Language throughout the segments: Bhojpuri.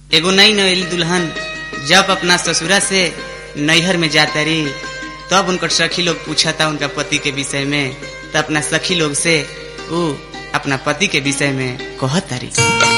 एगो नई नवेली दुल्हन जब अपना ससुरा से नैहर में जाता रही तब उनकर सखी लोग पूछा था उनका पति के विषय में, तब अपना सखी लोग से वो अपना पति के विषय में कहता रही।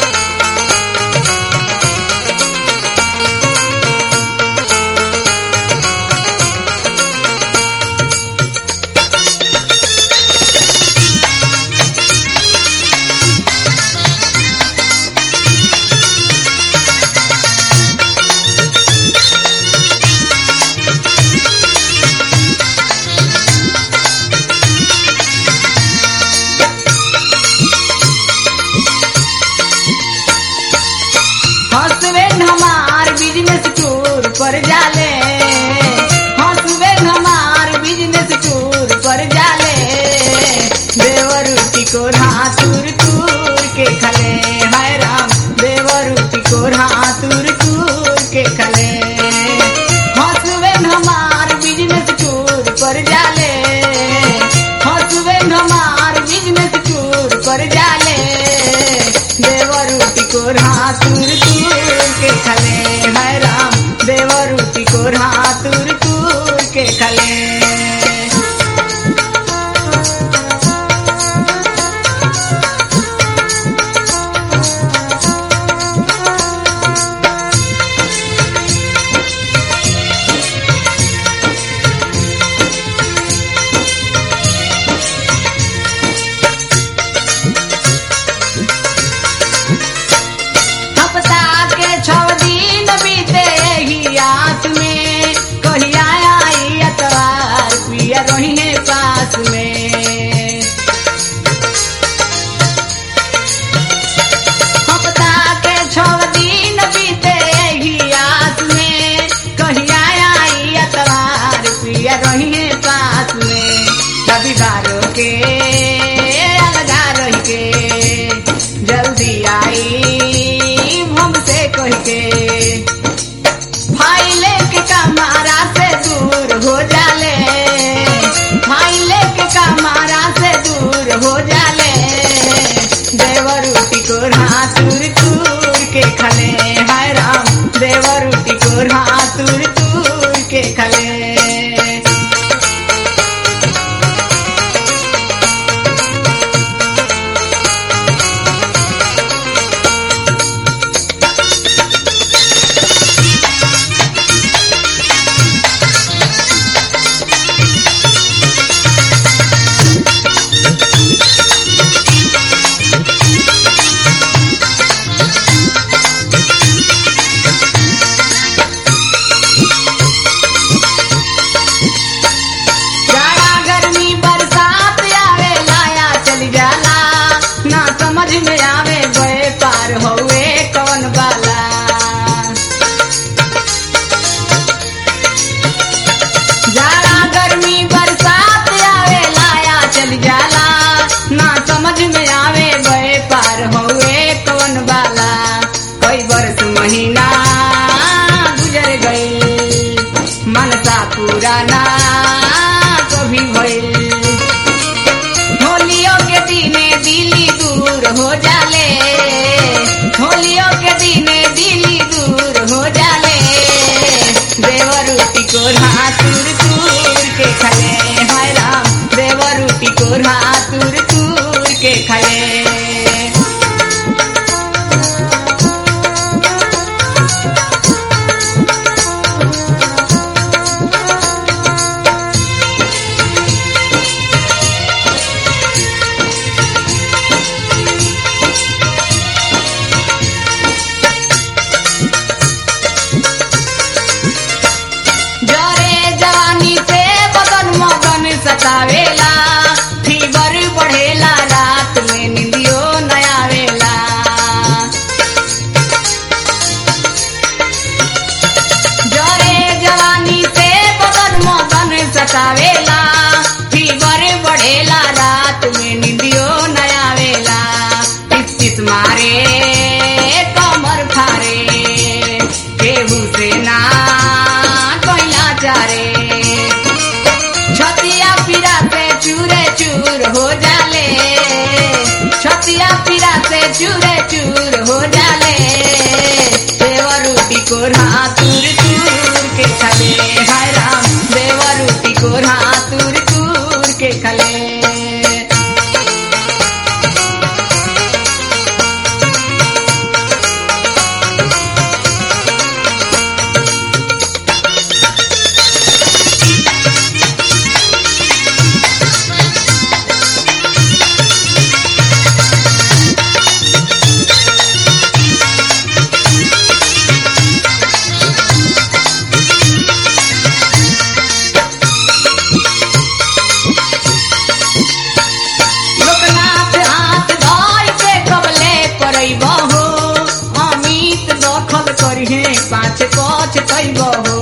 पर जाले हंसबेन हमार बिजनेस टूर पर जाले देवरूटी को हाथुर तूर के खले, हाय राम देवरूटी को हाथुर तूर के खले। हंसबेन हमार बिजनेस टूर पर जाले हंसबेन हमार बिजनेस टूर पर जाले देवरूटी को हाथुर तूर के खले, हाय राम देवरूटी को हाथुर तूर के खले। रही पास में हफ्ता के 6 दिन बीते ही आस में, कहिया आई अतवार पिया रही पास में। रविवारों के अलगा रह के जल्दी आई हमसे कह के, फाइले के कमारा से दूर हो जाले कमारा से दूर हो जाले देवरूटी को हाथुर तूर के खले, हाय राम देवरूटी को हाथुर तूर के खले। में आवे गए पार हुए कौन बाला, जाड़ा गर्मी बरसात आवे लाया चल जाला, ना समझ में आवे गए पार हुए कौन बाला। कई वर्ष महीना गुजर गई मनसा पुराना कभी भइल, होलियों के दिने दिली दूर हो जाले होलियों के दिने दिली दूर हो जाले देवरूटी को हाथुर तूर के खले, हाय राम देवरूटी को हाथुर तूर के खले। सतावेला फीवर बढ़ेला रात में निंदियो न आवेला, जरे जवानी से बदन मदन सतावेला फीवर बढ़ेला रात में निंदियो न आवेला। टिस मारे कमर फारे केहू से ना कोइला चारे, छतिया पीरा से चूरे चूर हो जाले छतिया पीरा से चूरे चूर हो जाले देव पछतैबो हो।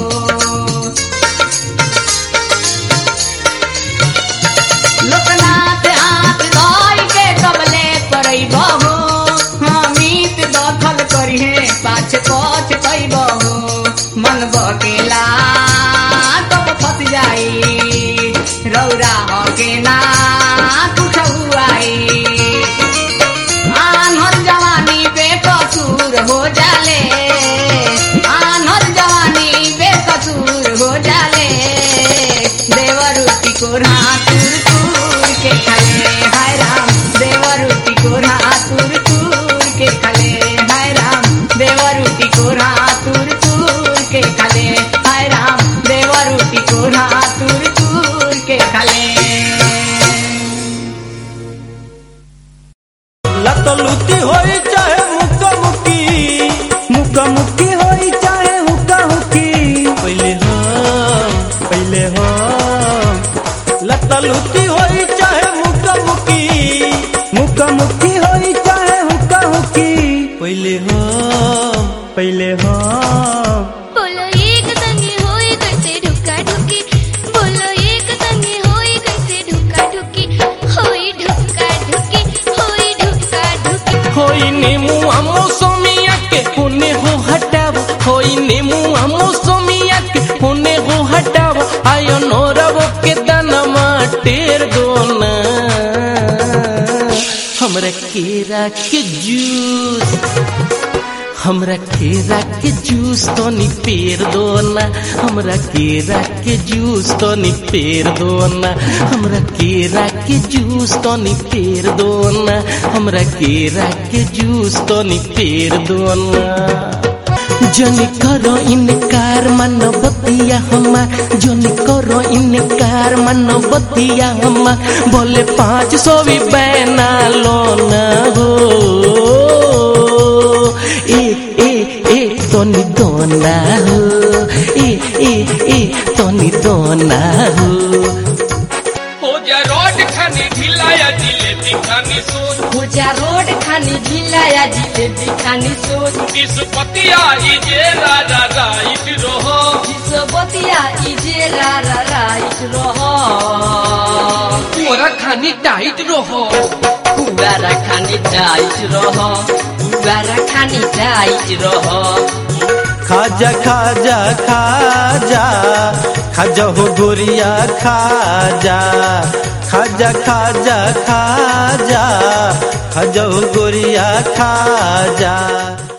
लोकनाथ हाथ धोई के कबले करैबो हो। हमीत दखल करिहे पाछे पछतैबो हो। मन बकेला तब फस जाई रौरा हके ना कुछ हुआई। आन्हर जवानी बेकसूर हो जाले, आन्हर जवानी बेकसूर हो जाले। देवरूटी को तूर तूर के खले हाय राम, देवरूटी को तूर तूर के खले हाय राम, देवरूटी को तूर तूर के खले हाय राम, देवरूटी को तूर तूर के खले। लतलुती होई चाहे मुक्का मुक्की होई चाहे हुक्का हुक्की। पहले हम लतलुती होई चाहे मुक्का मुक्की होई चाहे हुक्का हुक्की। पहले हम बोलो एक संगी होई कैसे ढुका ढुकी, बोलो एक संगी होई कैसे ढुका ढुकी, होई ढुका ढुकी, होई ढुका ढुकी। होई नेमू मौसमिया के होने हो हटाव, होई नेमू मौसमिया के होने हो हटाव। आयो नोरव के दानमा टेर दोना, हमरा केरा के जूस, हमरा केरा के जूस तो नी पेर दो ना, हमरा केरा के जूस तो नी पेर दो ना, हमरा केरा के जूस तो नी पेर दो ना, हमरा केरा के जूस तो नी पेर दो ना। जनी करो इनकार मानो बतिया हमा, जनी करो इनकार मानो बतिया हमा। बोले 500 भी बैना लो ना हो। ए तोनी दोना हो, ए तोनी दोना हो। हो जा रोड खानी ढिलाया जिलेबी खानी सोच, हो जा रोड खानी ढिलाया जिलेबी खानी सोच। विश्वपतिया इजे राजा राइट रहो, विश्वपतिया इजे राजा राइट रहो। पूरा खानी टाइट रहो, पुआरा खानी टाइट रहो, पुआरा खानी टाइट रहो। खाजा खाजा खाजा खाजा हो गोरिया खाजा, खाजा खाजा खाजा खाजा हो गोरिया खाजा।